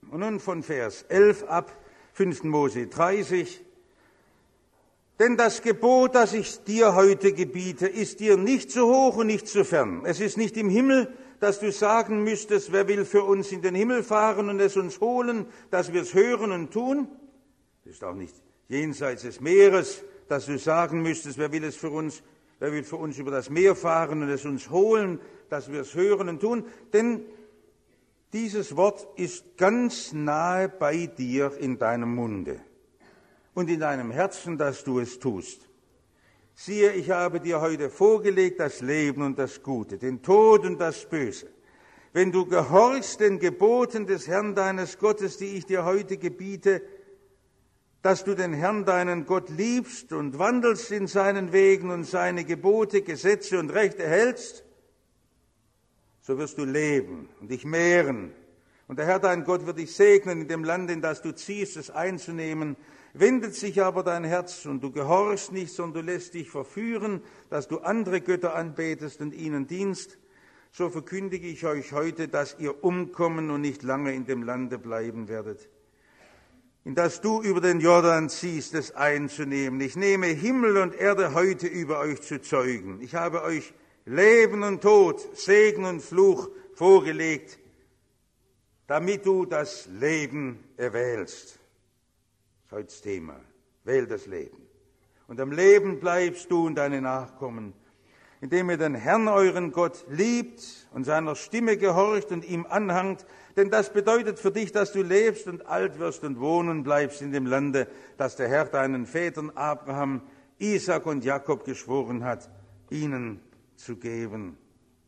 Und nun von Vers 11 ab, 5. Mose 30. Denn das Gebot, das ich dir heute gebiete, ist dir nicht zu hoch und nicht zu fern. Es ist nicht im Himmel, dass du sagen müsstest, wer will für uns in den Himmel fahren und es uns holen, dass wir es hören und tun. Es ist auch nicht jenseits des Meeres, dass du sagen müsstest, wer will für uns über das Meer fahren und es uns holen, dass wir es hören und tun. Denn dieses Wort ist ganz nahe bei dir in deinem Munde und in deinem Herzen, dass du es tust. Siehe, ich habe dir heute vorgelegt das Leben und das Gute, den Tod und das Böse. Wenn du gehorchst den Geboten des Herrn deines Gottes, die ich dir heute gebiete, dass du den Herrn deinen Gott liebst und wandelst in seinen Wegen und seine Gebote, Gesetze und Rechte hältst, so wirst du leben und dich mehren. Und der Herr dein Gott wird dich segnen in dem Land, in das du ziehst, es einzunehmen. Wendet sich aber dein Herz und du gehorchst nicht, sondern du lässt dich verführen, dass du andere Götter anbetest und ihnen dienst, so verkündige ich euch heute, dass ihr umkommen und nicht lange in dem Lande bleiben werdet, in das du über den Jordan ziehst, es einzunehmen. Ich nehme Himmel und Erde heute über euch zu Zeugen. Ich habe euch Leben und Tod, Segen und Fluch vorgelegt, damit du das Leben erwählst. Das ist heute das Thema. Wähl das Leben. Und am Leben bleibst du und deine Nachkommen, indem ihr den Herrn, euren Gott, liebt und seiner Stimme gehorcht und ihm anhangt. Denn das bedeutet für dich, dass du lebst und alt wirst und wohnen bleibst in dem Lande, das der Herr deinen Vätern Abraham, Isaak und Jakob geschworen hat, ihnen zu geben.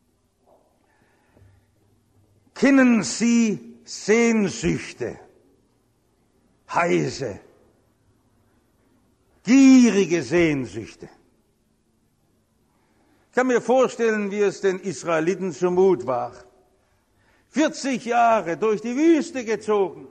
Kennen Sie Sehnsüchte, heiße, gierige Sehnsüchte? Ich kann mir vorstellen, wie es den Israeliten zumut war. 40 Jahre durch die Wüste gezogen.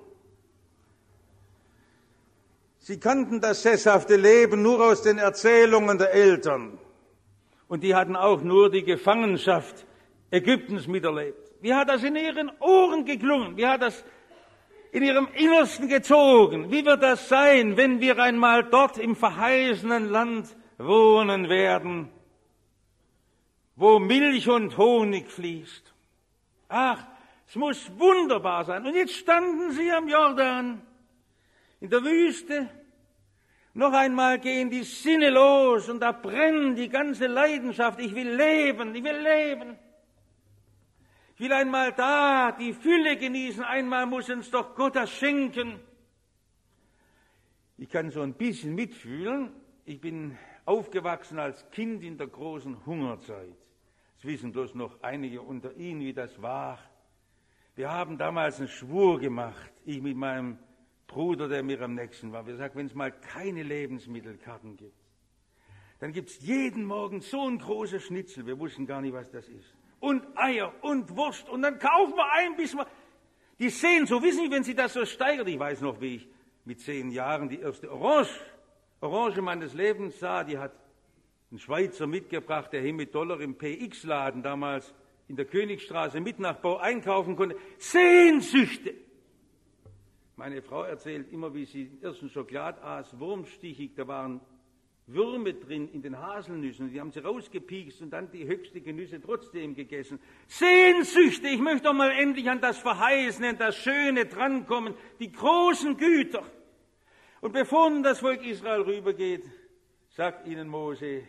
Sie kannten das sesshafte Leben nur aus den Erzählungen der Eltern. Und die hatten auch nur die Gefangenschaft Ägyptens miterlebt. Wie hat das in ihren Ohren geklungen? Wie hat das in ihrem Innersten gezogen? Wie wird das sein, wenn wir einmal dort im verheißenen Land wohnen werden, wo Milch und Honig fließt? Ach, es muss wunderbar sein. Und jetzt standen sie am Jordan, in der Wüste. Noch einmal gehen die Sinne los und da brennt die ganze Leidenschaft. Ich will leben, ich will leben. Ich will einmal da die Fülle genießen. Einmal muss uns doch Gott das schenken. Ich kann so ein bisschen mitfühlen. Ich bin aufgewachsen als Kind in der großen Hungerzeit. Es wissen bloß noch einige unter Ihnen, wie das war. Wir haben damals einen Schwur gemacht, ich mit meinem Bruder, der mir am nächsten war. Wir sagten, wenn es mal keine Lebensmittelkarten gibt, dann gibt es jeden Morgen so ein großes Schnitzel, wir wussten gar nicht, was das ist. Und Eier und Wurst und dann kaufen wir ein, bis wir... Die sehen so, wissen Sie, wenn Sie das so steigert, ich weiß noch, wie ich mit 10 Jahren die erste Orange meines Lebens sah, die hat ein Schweizer mitgebracht, der hier mit $, im PX-Laden damals in der Königstraße mit nach Bau einkaufen konnte. Sehnsüchte! Meine Frau erzählt immer, wie sie den ersten Schokolad aß, wurmstichig, da waren Würme drin in den Haselnüssen, die haben sie rausgepiekst und dann die höchste Genüsse trotzdem gegessen. Sehnsüchte, ich möchte doch mal endlich an das Verheißene, an das Schöne drankommen, die großen Güter. Und bevor nun das Volk Israel rübergeht, sagt ihnen Mose,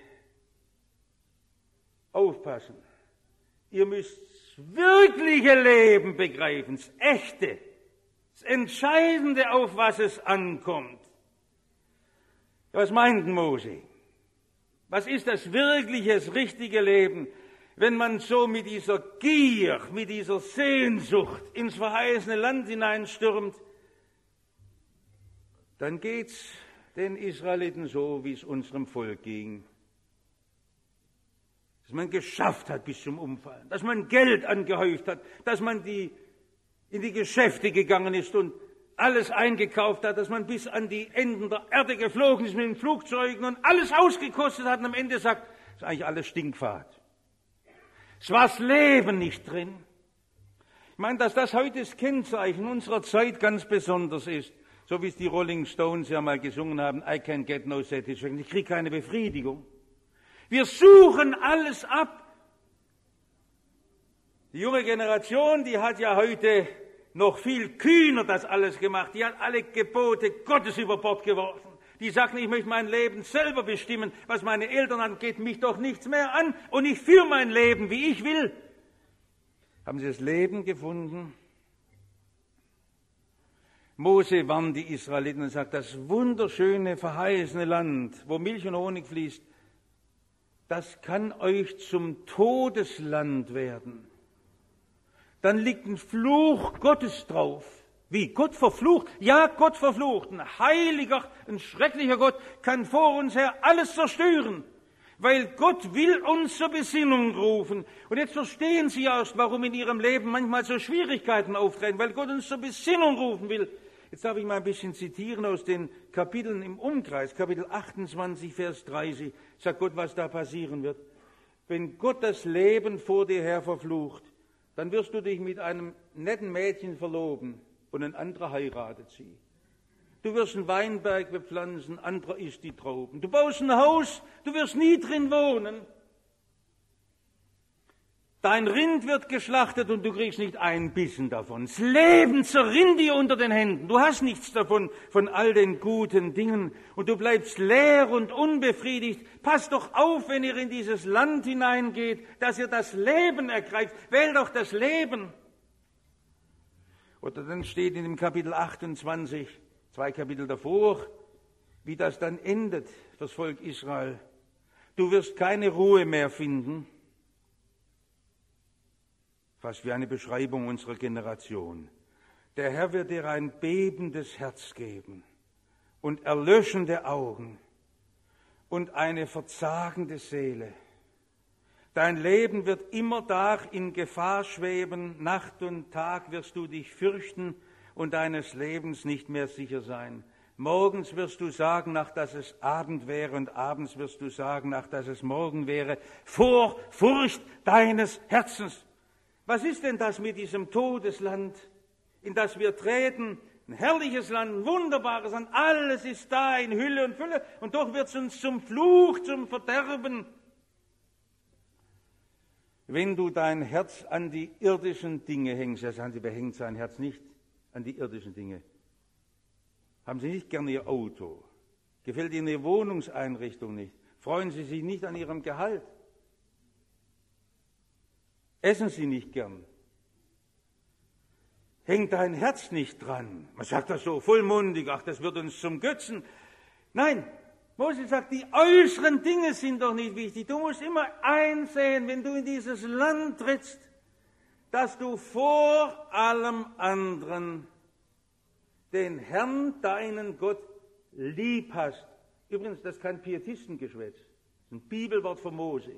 aufpassen, ihr müsst das wirkliche Leben begreifen, das Echte, das Entscheidende, auf was es ankommt. Was meint Mose? Was ist das wirkliche, das richtige Leben, wenn man so mit dieser Gier, mit dieser Sehnsucht ins verheißene Land hineinstürmt? Dann geht's den Israeliten so, wie es unserem Volk ging. Dass man geschafft hat bis zum Umfallen, dass man Geld angehäuft hat, dass man in die Geschäfte gegangen ist und alles eingekauft hat, dass man bis an die Enden der Erde geflogen ist mit den Flugzeugen und alles ausgekostet hat und am Ende sagt, das ist eigentlich alles Stinkfad. Es war das Leben nicht drin. Ich meine, dass das heute das Kennzeichen unserer Zeit ganz besonders ist. So wie es die Rolling Stones ja mal gesungen haben, I can't get no satisfaction. Ich kriege keine Befriedigung. Wir suchen alles ab. Die junge Generation, die hat ja heute noch viel kühner das alles gemacht. Die hat alle Gebote Gottes über Bord geworfen. Die sagen, ich möchte mein Leben selber bestimmen. Was meine Eltern angeht, mich doch nichts mehr an. Und ich führe mein Leben, wie ich will. Haben Sie das Leben gefunden? Mose warnt die Israeliten und sagt, das wunderschöne, verheißene Land, wo Milch und Honig fließt, das kann euch zum Todesland werden. Dann liegt ein Fluch Gottes drauf. Wie? Gott verflucht? Ja, Gott verflucht. Ein heiliger, ein schrecklicher Gott kann vor uns her alles zerstören. Weil Gott will uns zur Besinnung rufen. Und jetzt verstehen Sie erst, warum in Ihrem Leben manchmal so Schwierigkeiten auftreten, weil Gott uns zur Besinnung rufen will. Jetzt darf ich mal ein bisschen zitieren aus den Kapiteln im Umkreis. Kapitel 28, Vers 30. Sagt Gott, was da passieren wird. Wenn Gott das Leben vor dir her verflucht, dann wirst du dich mit einem netten Mädchen verloben und ein anderer heiratet sie. Du wirst einen Weinberg bepflanzen, anderer isst die Trauben. Du baust ein Haus, du wirst nie drin wohnen. Dein Rind wird geschlachtet und du kriegst nicht einen Bissen davon. Das Leben zerrinnt dir unter den Händen. Du hast nichts davon, von all den guten Dingen. Und du bleibst leer und unbefriedigt. Passt doch auf, wenn ihr in dieses Land hineingeht, dass ihr das Leben ergreift. Wählt doch das Leben. Oder dann steht in dem Kapitel 28, 2 Kapitel davor, wie das dann endet, das Volk Israel. Du wirst keine Ruhe mehr finden. Fast wie eine Beschreibung unserer Generation. Der Herr wird dir ein bebendes Herz geben und erlöschende Augen und eine verzagende Seele. Dein Leben wird immerdar in Gefahr schweben, Nacht und Tag wirst du dich fürchten und deines Lebens nicht mehr sicher sein. Morgens wirst du sagen, nach dass es Abend wäre, und abends wirst du sagen, nach dass es Morgen wäre, vor Furcht deines Herzens. Was ist denn das mit diesem Todesland, in das wir treten? Ein herrliches Land, ein wunderbares Land, alles ist da in Hülle und Fülle, und doch wird es uns zum Fluch, zum Verderben. Wenn du dein Herz an die irdischen Dinge hängst, ja, sagen Sie, wer hängt sein Herz nicht an die irdischen Dinge? Haben Sie nicht gerne Ihr Auto? Gefällt Ihnen Ihre Wohnungseinrichtung nicht? Freuen Sie sich nicht an Ihrem Gehalt? Essen Sie nicht gern? Hängt dein Herz nicht dran? Man sagt das so vollmundig, ach, das wird uns zum Götzen. Nein, Mose sagt, die äußeren Dinge sind doch nicht wichtig. Du musst immer einsehen, wenn du in dieses Land trittst, dass du vor allem anderen den Herrn, deinen Gott, lieb hast. Übrigens, das ist kein Pietistengeschwätz, das ist ein Bibelwort von Mose.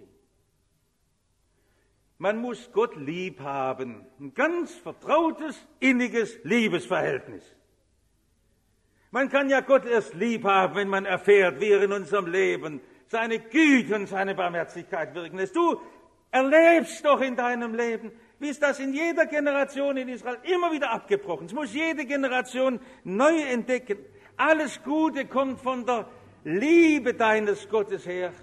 Man muss Gott lieb haben, ein ganz vertrautes, inniges Liebesverhältnis. Man kann ja Gott erst lieb haben, wenn man erfährt, wie er in unserem Leben seine Güte und seine Barmherzigkeit wirken lässt. Du erlebst doch in deinem Leben, wie ist das in jeder Generation in Israel immer wieder abgebrochen. Es muss jede Generation neu entdecken. Alles Gute kommt von der Liebe deines Gottes her.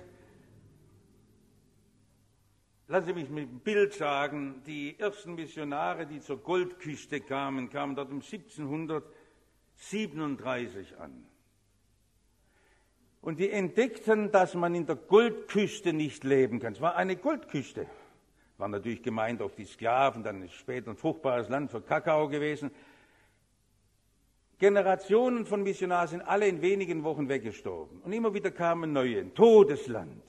Lassen Sie mich mit dem Bild sagen, die ersten Missionare, die zur Goldküste kamen dort um 1737 an. Und die entdeckten, dass man in der Goldküste nicht leben kann. Es war eine Goldküste. War natürlich gemeint auf die Sklaven, dann ist später ein fruchtbares Land für Kakao gewesen. Generationen von Missionaren sind alle in wenigen Wochen weggestorben. Und immer wieder kamen neue, ein Todesland.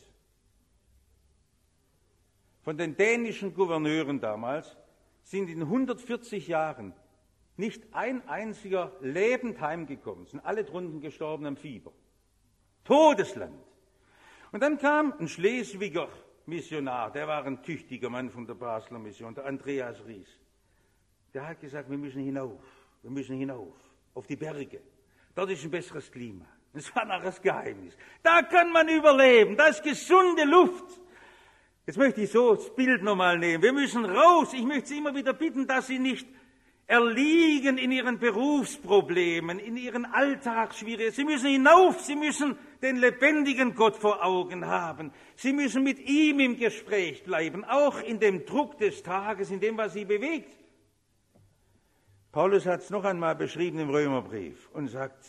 Von den dänischen Gouverneuren damals sind in 140 Jahren nicht ein einziger lebend heimgekommen, sind alle drunten gestorben am Fieber. Todesland. Und dann kam ein Schleswiger Missionar, der war ein tüchtiger Mann von der Basler Mission, der Andreas Ries. Der hat gesagt, wir müssen hinauf auf die Berge. Dort ist ein besseres Klima. Das war nachher das Geheimnis. Da kann man überleben, da ist gesunde Luft. Jetzt möchte ich so das Bild nochmal nehmen. Wir müssen raus. Ich möchte Sie immer wieder bitten, dass Sie nicht erliegen in Ihren Berufsproblemen, in Ihren Alltagsschwierigkeiten. Sie müssen hinauf. Sie müssen den lebendigen Gott vor Augen haben. Sie müssen mit ihm im Gespräch bleiben, auch in dem Druck des Tages, in dem, was Sie bewegt. Paulus hat es noch einmal beschrieben im Römerbrief und sagt,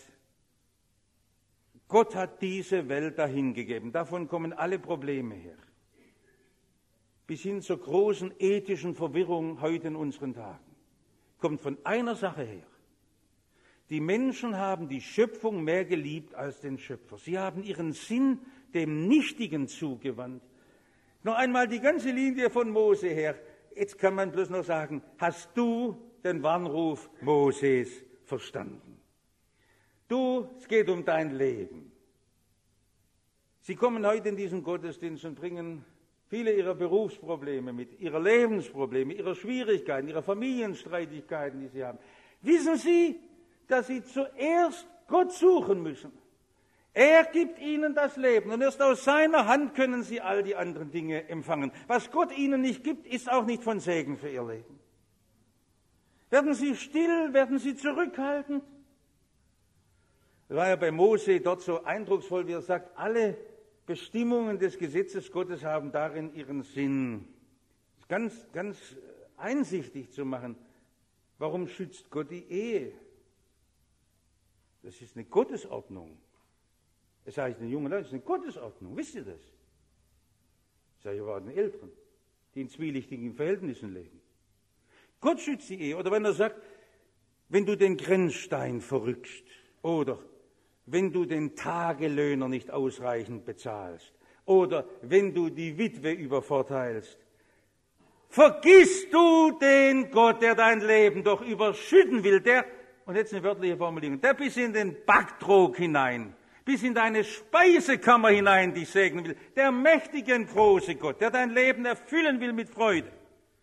Gott hat diese Welt dahingegeben. Davon kommen alle Probleme her. Bis hin zur großen ethischen Verwirrung heute in unseren Tagen. Kommt von einer Sache her. Die Menschen haben die Schöpfung mehr geliebt als den Schöpfer. Sie haben ihren Sinn dem Nichtigen zugewandt. Noch einmal die ganze Linie von Mose her. Jetzt kann man bloß noch sagen, hast du den Warnruf Moses verstanden? Du, es geht um dein Leben. Sie kommen heute in diesen Gottesdienst und bringen viele ihrer Berufsprobleme mit, ihrer Lebensprobleme, ihrer Schwierigkeiten, ihrer Familienstreitigkeiten, die sie haben. Wissen Sie, dass Sie zuerst Gott suchen müssen? Er gibt Ihnen das Leben und erst aus seiner Hand können Sie all die anderen Dinge empfangen. Was Gott Ihnen nicht gibt, ist auch nicht von Segen für Ihr Leben. Werden Sie still, werden Sie zurückhaltend? Es war ja bei Mose dort so eindrucksvoll, wie er sagt, alle Bestimmungen des Gesetzes Gottes haben darin ihren Sinn. Ganz einsichtig zu machen. Warum schützt Gott die Ehe? Das ist eine Gottesordnung. Das sage ich den jungen Leuten, das ist eine Gottesordnung. Wisst ihr das? Das sage ich aber den Älteren, die in zwielichtigen Verhältnissen leben. Gott schützt die Ehe. Oder wenn er sagt, wenn du den Grenzstein verrückst oder wenn du den Tagelöhner nicht ausreichend bezahlst oder wenn du die Witwe übervorteilst, vergiss du den Gott, der dein Leben doch überschütten will, der, und jetzt eine wörtliche Formulierung, der bis in den Backtrog hinein, bis in deine Speisekammer hinein dich segnen will, der mächtige und große Gott, der dein Leben erfüllen will mit Freude.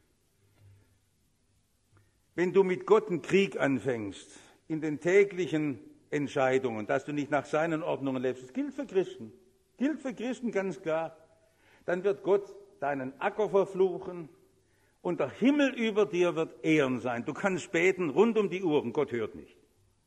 Wenn du mit Gott einen Krieg anfängst, in den täglichen Entscheidungen, dass du nicht nach seinen Ordnungen lebst, das gilt für Christen ganz klar, dann wird Gott deinen Acker verfluchen und der Himmel über dir wird Ehren sein. Du kannst beten rund um die Uhr und Gott hört nicht.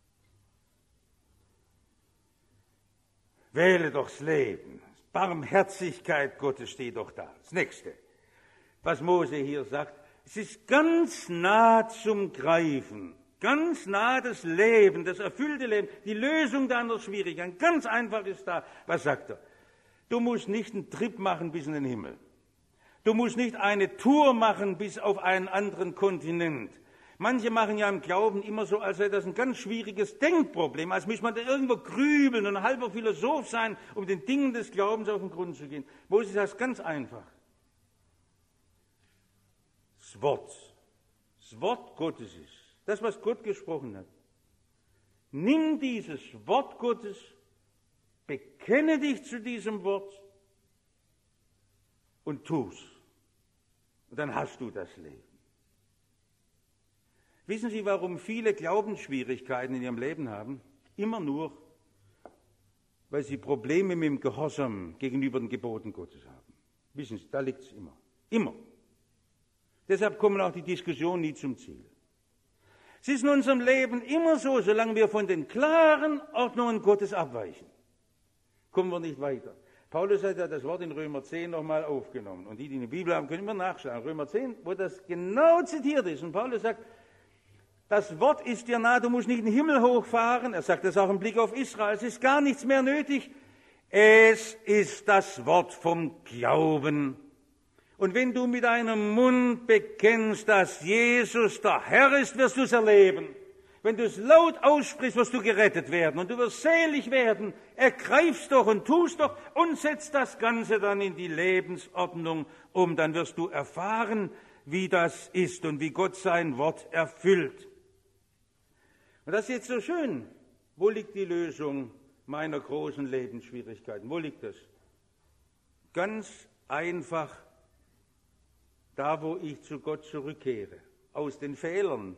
Wähle doch das Leben. Barmherzigkeit Gottes steht doch da. Das Nächste, was Mose hier sagt, es ist ganz nah zum Greifen. Ganz nah das Leben, das erfüllte Leben, die Lösung deiner Schwierigkeiten. Ganz einfach ist da. Was sagt er? Du musst nicht einen Trip machen bis in den Himmel. Du musst nicht eine Tour machen bis auf einen anderen Kontinent. Manche machen ja im Glauben immer so, als sei das ein ganz schwieriges Denkproblem, als müsste man da irgendwo grübeln und ein halber Philosoph sein, um den Dingen des Glaubens auf den Grund zu gehen. Moses sagt es ganz einfach. Das Wort Gottes ist. Das, was Gott gesprochen hat. Nimm dieses Wort Gottes, bekenne dich zu diesem Wort und tu's. Und dann hast du das Leben. Wissen Sie, warum viele Glaubensschwierigkeiten in ihrem Leben haben? Immer nur, weil sie Probleme mit dem Gehorsam gegenüber den Geboten Gottes haben. Wissen Sie, da liegt es immer. Immer. Deshalb kommen auch die Diskussionen nie zum Ziel. Es ist in unserem Leben immer so, solange wir von den klaren Ordnungen Gottes abweichen, kommen wir nicht weiter. Paulus hat ja das Wort in Römer 10 nochmal aufgenommen. Und die die Bibel haben, können immer nachschauen. Römer 10, wo das genau zitiert ist. Und Paulus sagt, das Wort ist dir nah, du musst nicht in den Himmel hochfahren. Er sagt das auch im Blick auf Israel. Es ist gar nichts mehr nötig. Es ist das Wort vom Glauben. Und wenn du mit deinem Mund bekennst, dass Jesus der Herr ist, wirst du es erleben. Wenn du es laut aussprichst, wirst du gerettet werden und du wirst selig werden. Ergreif's doch und tu's doch und setz das Ganze dann in die Lebensordnung um. Dann wirst du erfahren, wie das ist und wie Gott sein Wort erfüllt. Und das ist jetzt so schön. Wo liegt die Lösung meiner großen Lebensschwierigkeiten? Wo liegt das? Ganz einfach da, wo ich zu Gott zurückkehre, aus den Fehlern.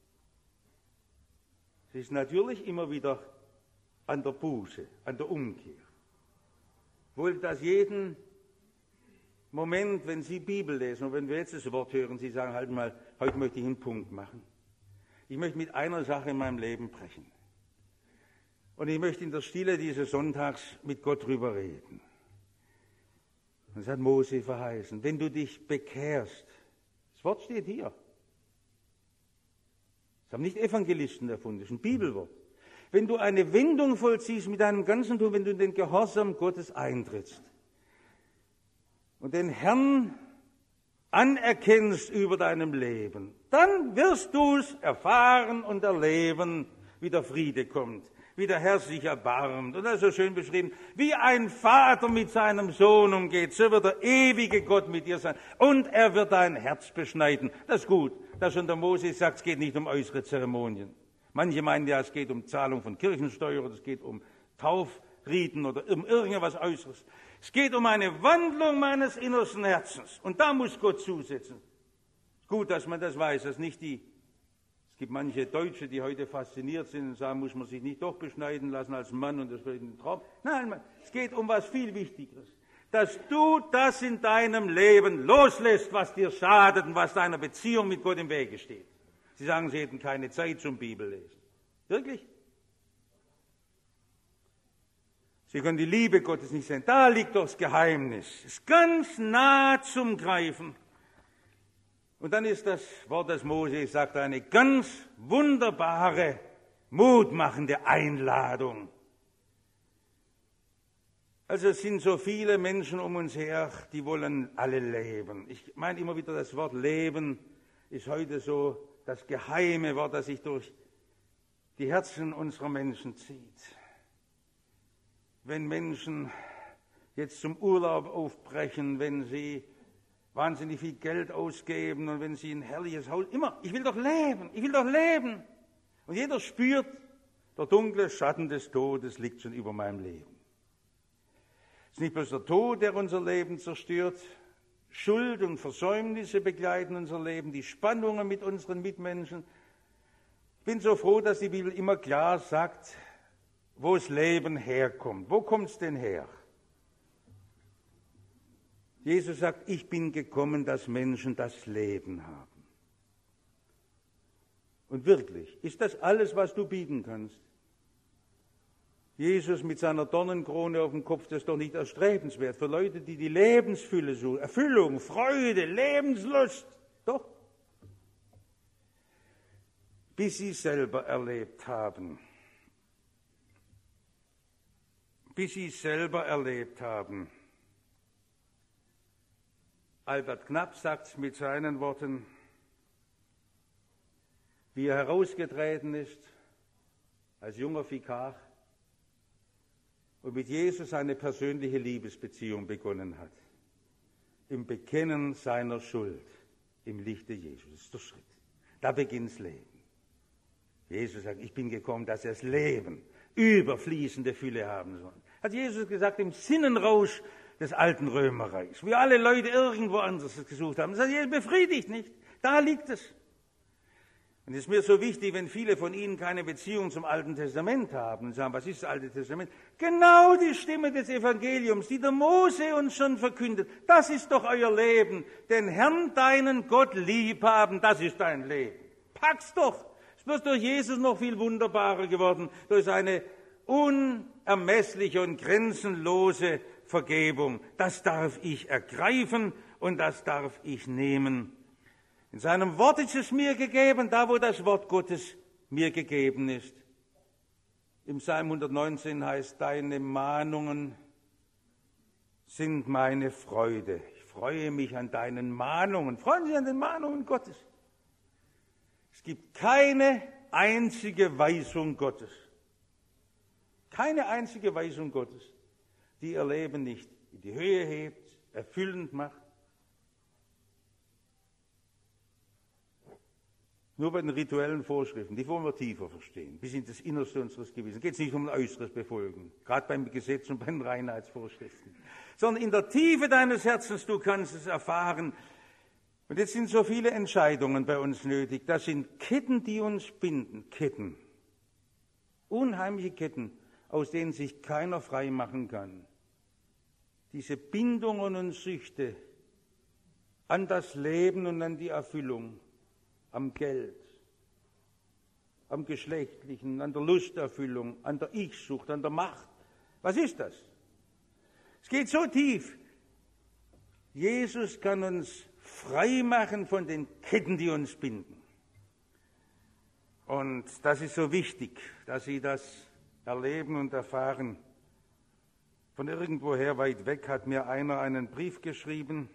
Es ist natürlich immer wieder an der Buße, an der Umkehr. Wohl das jeden Moment, wenn Sie Bibel lesen und wenn wir jetzt das Wort hören, Sie sagen, halt mal, heute möchte ich einen Punkt machen. Ich möchte mit einer Sache in meinem Leben brechen. Und ich möchte in der Stille dieses Sonntags mit Gott drüber reden. Und das hat Mose verheißen. Wenn du dich bekehrst, das Wort steht hier. Das haben nicht Evangelisten erfunden, das ist ein Bibelwort. Wenn du eine Wendung vollziehst mit deinem ganzen Tun, wenn du in den Gehorsam Gottes eintrittst und den Herrn anerkennst über deinem Leben, dann wirst du es erfahren und erleben, wie der Friede kommt, wie der Herr sich erbarmt. Und das ist so schön beschrieben, wie ein Vater mit seinem Sohn umgeht, so wird der ewige Gott mit dir sein. Und er wird dein Herz beschneiden. Das ist gut, dass schon der Mose sagt, es geht nicht um äußere Zeremonien. Manche meinen ja, es geht um Zahlung von Kirchensteuer oder es geht um Taufriten oder um irgendwas Äußeres. Es geht um eine Wandlung meines innersten Herzens. Und da muss Gott zusetzen. Gut, dass man das weiß, dass nicht es gibt manche Deutsche, die heute fasziniert sind und sagen, muss man sich nicht doch beschneiden lassen als Mann und das wird ein Traum. Nein, es geht um was viel Wichtigeres. Dass du das in deinem Leben loslässt, was dir schadet und was deiner Beziehung mit Gott im Wege steht. Sie sagen, Sie hätten keine Zeit zum Bibellesen. Wirklich? Sie können die Liebe Gottes nicht sehen. Da liegt doch das Geheimnis. Es ist ganz nah zum Greifen. Und dann ist das Wort, das Mose sagt, eine ganz wunderbare, mutmachende Einladung. Also es sind so viele Menschen um uns her, die wollen alle leben. Ich meine immer wieder, das Wort Leben ist heute so das geheime Wort, das sich durch die Herzen unserer Menschen zieht. Wenn Menschen jetzt zum Urlaub aufbrechen, wenn sie wahnsinnig viel Geld ausgeben und wenn sie ein herrliches Haus, immer, ich will doch leben, ich will doch leben. Und jeder spürt, der dunkle Schatten des Todes liegt schon über meinem Leben. Es ist nicht bloß der Tod, der unser Leben zerstört, Schuld und Versäumnisse begleiten unser Leben, die Spannungen mit unseren Mitmenschen. Ich bin so froh, dass die Bibel immer klar sagt, wo das Leben herkommt. Wo kommt es denn her? Jesus sagt, ich bin gekommen, dass Menschen das Leben haben. Und wirklich, ist das alles, was du bieten kannst? Jesus mit seiner Dornenkrone auf dem Kopf, das ist doch nicht erstrebenswert für Leute, die die Lebensfülle suchen, Erfüllung, Freude, Lebenslust. Doch. Bis sie selber erlebt haben. Bis sie selber erlebt haben. Albert Knapp sagt es mit seinen Worten, wie er herausgetreten ist als junger Vikar und mit Jesus eine persönliche Liebesbeziehung begonnen hat. Im Bekennen seiner Schuld, im Lichte Jesus. Das ist der Schritt. Da beginnt das Leben. Jesus sagt, ich bin gekommen, dass er das Leben überfließende Fülle haben soll. Hat Jesus gesagt, im Sinnenrausch des alten Römerreichs, wie alle Leute irgendwo anders es gesucht haben. Das hat Jesus befriedigt nicht. Da liegt es. Und es ist mir so wichtig, wenn viele von Ihnen keine Beziehung zum Alten Testament haben und sagen, was ist das Alte Testament? Genau die Stimme des Evangeliums, die der Mose uns schon verkündet. Das ist doch euer Leben. Den Herrn, deinen Gott lieb haben, das ist dein Leben. Pack's doch. Es wird durch Jesus noch viel wunderbarer geworden, durch seine unermessliche und grenzenlose Vergebung. Das darf ich ergreifen und das darf ich nehmen. In seinem Wort ist es mir gegeben, da wo das Wort Gottes mir gegeben ist. Im Psalm 119 heißt, deine Mahnungen sind meine Freude. Ich freue mich an deinen Mahnungen. Freuen Sie sich an den Mahnungen Gottes. Es gibt keine einzige Weisung Gottes. Keine einzige Weisung Gottes, die ihr Leben nicht in die Höhe hebt, erfüllend macht. Nur bei den rituellen Vorschriften, die wollen wir tiefer verstehen, bis in das Innerste unseres Gewissens. Geht es nicht um ein äußeres Befolgen, gerade beim Gesetz und bei den Reinheitsvorschriften, sondern in der Tiefe deines Herzens, du kannst es erfahren. Und jetzt sind so viele Entscheidungen bei uns nötig. Das sind Ketten, die uns binden, Ketten. Unheimliche Ketten, aus denen sich keiner frei machen kann. Diese Bindungen und Süchte, an das Leben und an die Erfüllung, am Geld, am Geschlechtlichen, an der Lusterfüllung, an der Ich-Sucht, an der Macht. Was ist das? Es geht so tief. Jesus kann uns frei machen von den Ketten, die uns binden. Und das ist so wichtig, dass Sie das erleben und erfahren. Von irgendwoher weit weg hat mir einer einen Brief geschrieben.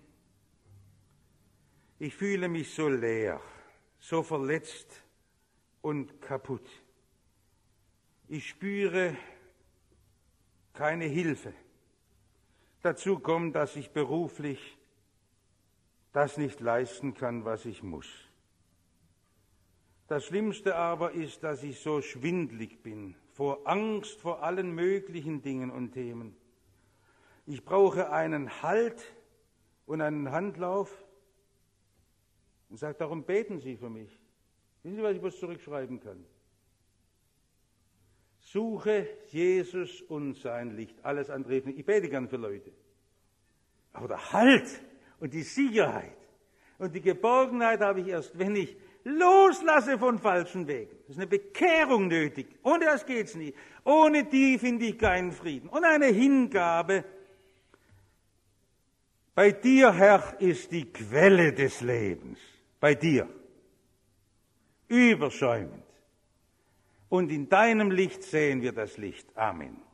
Ich fühle mich so leer, so verletzt und kaputt. Ich spüre keine Hilfe. Dazu kommt, dass ich beruflich das nicht leisten kann, was ich muss. Das Schlimmste aber ist, dass ich so schwindlig bin, vor Angst vor allen möglichen Dingen und Themen. Ich brauche einen Halt und einen Handlauf und sage, darum beten Sie für mich. Wissen Sie, was ich was zurückschreiben kann? Suche Jesus und sein Licht. Alles andere hilft nicht. Ich bete gern für Leute. Aber der Halt und die Sicherheit und die Geborgenheit habe ich erst, wenn ich loslasse von falschen Wegen. Das ist eine Bekehrung nötig. Ohne das geht's nicht. Ohne die finde ich keinen Frieden. Und eine Hingabe. Bei dir, Herr, ist die Quelle des Lebens. Bei dir. Überschäumend. Und in deinem Licht sehen wir das Licht. Amen.